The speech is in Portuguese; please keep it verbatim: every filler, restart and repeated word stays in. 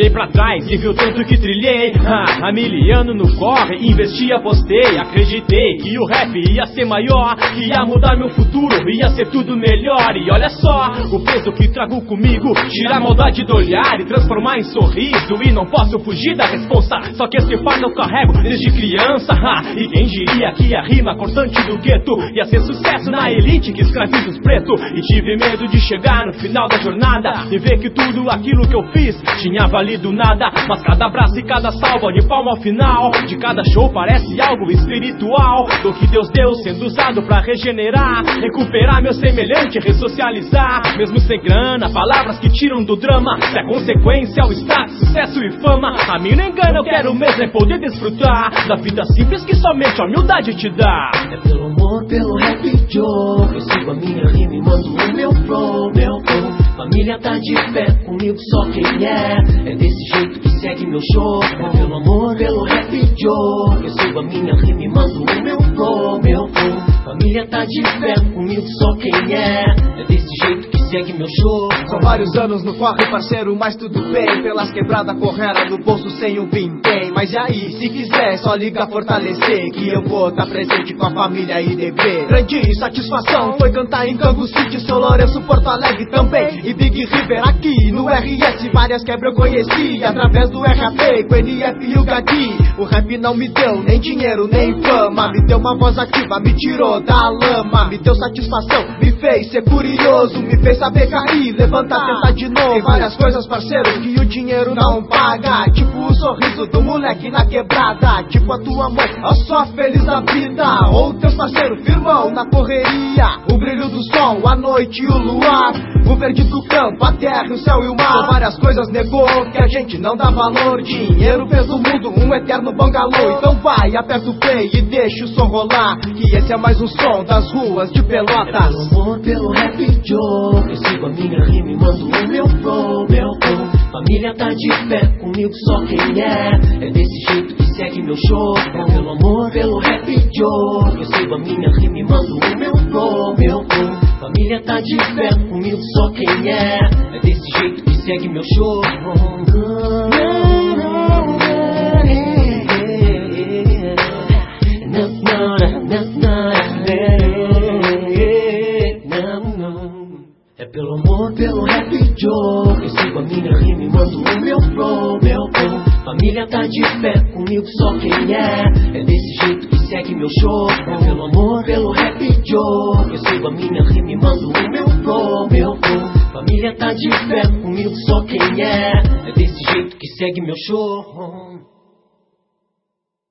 Olhei pra trás e vi o tanto que trilhei, ah, Amiliano no corre, investi, apostei. Acreditei que o rap ia ser maior, que ia mudar meu futuro, ia ser tudo melhor. E olha só, o peso que trago comigo, tirar a maldade do olhar e transformar em sorriso. E não posso fugir da responsa, só que esse fardo eu carrego desde criança, ah, e quem diria que a rima cortante do gueto ia ser sucesso na elite que escraviza os pretos. E tive medo de chegar no final da jornada e ver que tudo aquilo que eu fiz tinha valido nada. Mas cada abraço e cada salva de palma ao final de cada show parece algo espiritual, do que Deus deu sendo usado pra regenerar, recuperar meu semelhante, ressocializar. Mesmo sem grana, palavras que tiram do drama, se a consequência é o status, sucesso e fama, a mim não engana, eu quero mesmo é poder desfrutar da vida simples que somente a humildade te dá. É pelo amor, pelo rap Joe, eu sigo a minha rima e mando o meu flow, meu flow. Família tá de pé comigo, só quem é, é desse jeito que segue meu show. É pelo amor, pelo rap Joe, eu sigo a minha rima e mando o meu flow, meu flow. Família tá de pé comigo, só quem é, é desse jeito que segue meu show. São vários anos no corre, parceiro, mas tudo bem. Pelas quebradas correndo no bolso sem um vintém. Mas e aí, se quiser, só liga fortalecer, que eu vou tá presente com a família I D B. Grande satisfação foi cantar em Cango City, São Lourenço, Porto Alegre também, e Big River aqui no R S. Várias quebras eu conheci através do R A P, com N F e o Gadi. O rap não me deu nem dinheiro, nem fama, me deu uma voz ativa, me tirou da lama, me deu satisfação, me fez ser curioso, me fez saber cair, levantar, tentar de novo. Tem várias coisas, parceiro, que o dinheiro não paga, tipo o sorriso do moleque na quebrada, tipo a tua mãe, ó só feliz da vida, ou teus parceiros firmão na correria, o brilho do sol, a noite e o luar, o verde do campo, a terra, o céu e o mar. São várias coisas negou que a gente não dá valor, dinheiro fez do mundo um eterno bangalô. Então vai, aperta o play e deixa o som rolar, que esse é mais um som das ruas de Pelotas. É pelo amor, pelo rap Joe, eu sigo a minha rima e mando o meu flow, meu flow. Família tá de pé comigo, só quem é, é desse jeito que segue meu show. É pelo amor, pelo rap Joe, eu sigo a minha rima e mando o meu flow, meu flow. Família tá de pé comigo, só quem é, é desse jeito que segue meu show. É pelo amor, pelo rap Joe, eu sigo a minha rima e mando o meu flow, meu flow. Família tá de pé comigo, só quem é, é desse jeito que segue meu show. É pelo amor, pelo rap Joe, eu sigo a minha rima e mando o meu flow, meu flow. Família tá de pé comigo, só quem é, é desse jeito que segue meu show.